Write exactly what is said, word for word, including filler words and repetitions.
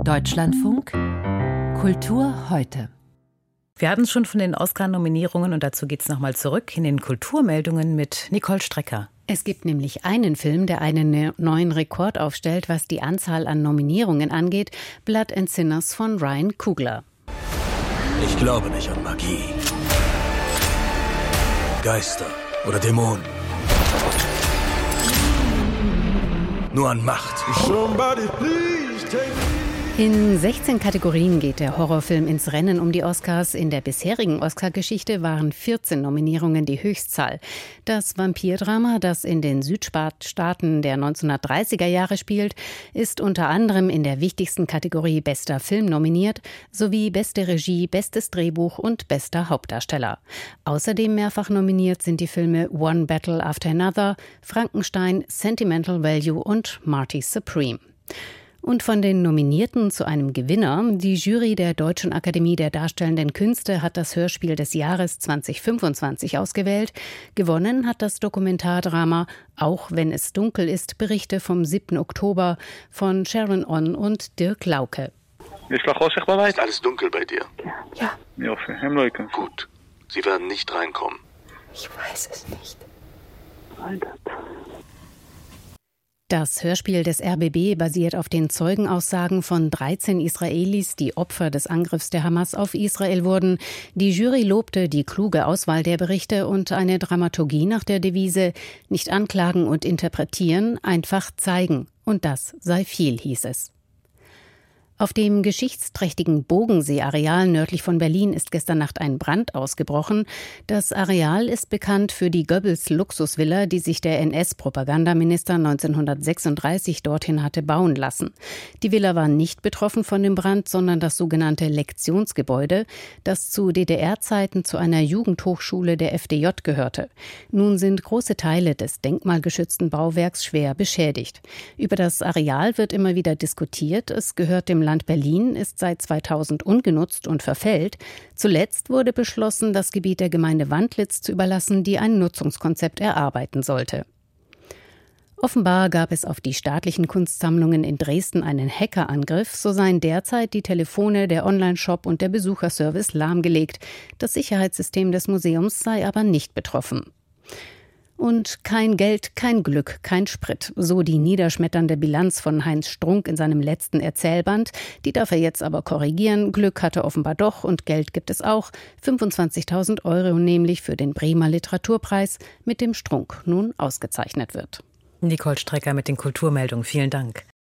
Deutschlandfunk Kultur heute. Wir hatten es schon von den Oscar-Nominierungen und dazu geht's nochmal zurück in den Kulturmeldungen mit Nicole Strecker. Es gibt nämlich einen Film, der einen neuen Rekord aufstellt, was die Anzahl an Nominierungen angeht. Blood and Sinners von Ryan Coogler. Ich glaube nicht an Magie, Geister oder Dämonen. Nur an Macht. In sechzehn Kategorien geht der Horrorfilm ins Rennen um die Oscars. In der bisherigen Oscar-Geschichte waren vierzehn Nominierungen die Höchstzahl. Das Vampirdrama, das in den Südstaaten der neunzehnhundertdreißiger Jahre spielt, ist unter anderem in der wichtigsten Kategorie Bester Film nominiert, sowie Beste Regie, Bestes Drehbuch und Bester Hauptdarsteller. Außerdem mehrfach nominiert sind die Filme One Battle After Another, Frankenstein, Sentimental Value und Marty Supreme. Und von den Nominierten zu einem Gewinner. Die Jury der Deutschen Akademie der Darstellenden Künste hat das Hörspiel des Jahres zwanzig fünfundzwanzig ausgewählt. Gewonnen hat das Dokumentardrama Auch wenn es dunkel ist, Berichte vom siebten Oktober von Sharon On und Dirk Lauke. Ist alles dunkel bei dir? Ja. Gut. Sie werden nicht reinkommen. Ich weiß es nicht. Das Hörspiel des R B B basiert auf den Zeugenaussagen von dreizehn Israelis, die Opfer des Angriffs der Hamas auf Israel wurden. Die Jury lobte die kluge Auswahl der Berichte und eine Dramaturgie nach der Devise nicht anklagen und interpretieren, einfach zeigen. Und das sei viel, hieß es. Auf dem geschichtsträchtigen Bogensee-Areal nördlich von Berlin ist gestern Nacht ein Brand ausgebrochen. Das Areal ist bekannt für die Goebbels-Luxusvilla, die sich der N S-Propagandaminister neunzehnhundertsechsunddreißig dorthin hatte bauen lassen. Die Villa war nicht betroffen von dem Brand, sondern das sogenannte Lektionsgebäude, das zu D D R-Zeiten zu einer Jugendhochschule der F D J gehörte. Nun sind große Teile des denkmalgeschützten Bauwerks schwer beschädigt. Über das Areal wird immer wieder diskutiert. Es gehört dem Land Berlin, ist seit zweitausend ungenutzt und verfällt. Zuletzt wurde beschlossen, das Gebiet der Gemeinde Wandlitz zu überlassen, die ein Nutzungskonzept erarbeiten sollte. Offenbar gab es auf die staatlichen Kunstsammlungen in Dresden einen Hackerangriff. So seien derzeit die Telefone, der Onlineshop und der Besucherservice lahmgelegt. Das Sicherheitssystem des Museums sei aber nicht betroffen. Und kein Geld, kein Glück, kein Sprit. So die niederschmetternde Bilanz von Heinz Strunk in seinem letzten Erzählband. Die darf er jetzt aber korrigieren. Glück hat er offenbar doch und Geld gibt es auch. fünfundzwanzigtausend Euro nämlich für den Bremer Literaturpreis, mit dem Strunk nun ausgezeichnet wird. Nicole Strecker mit den Kulturmeldungen. Vielen Dank.